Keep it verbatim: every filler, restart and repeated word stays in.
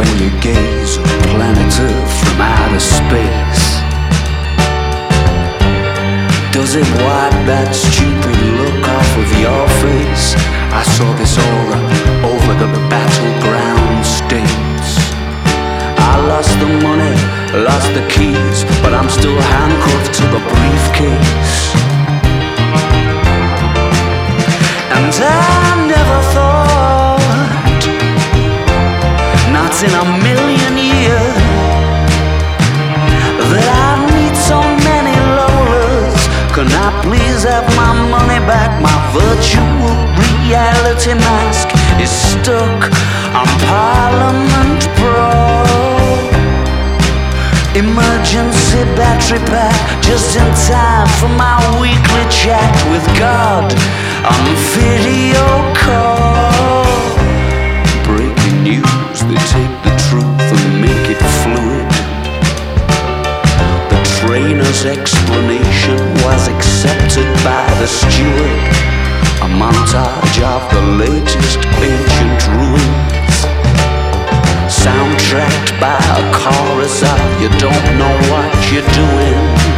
when you gaze at planet Earth from outer space? Does it wipe that stupid look off of your face? I saw this aura over the battleground states. I lost the money, lost the keys, but I'm still handcuffed to the briefcase. And I never thought, not in a million years, that I'd meet so many Lolas. Can I please have my money back? My virtual reality mask is stuck on Parliament Pro. Emergency battery pack just in time for my weekly chat with God on video call. Breaking news, they take the truth and make it fluid. The trainer's explanation was accepted by the steward. A montage of the latest ancient ruins, soundtracked by a chorus of you don't know what you're doing.